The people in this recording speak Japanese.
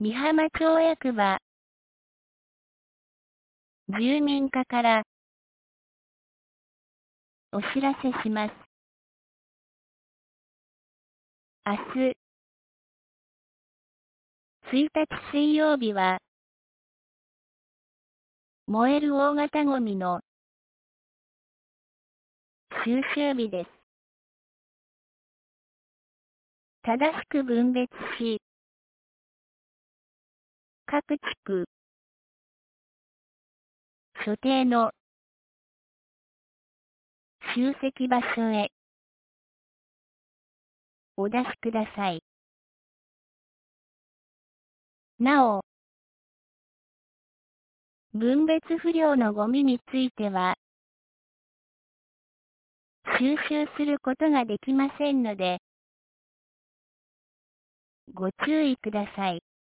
美浜町役場住民課からお知らせします。明日1日水曜日は燃える大型ゴミの収集日です。正しく分別し、各地区所定の集積場所へお出しください。なお、分別不良のゴミについては、収集することができませんので、ご注意ください。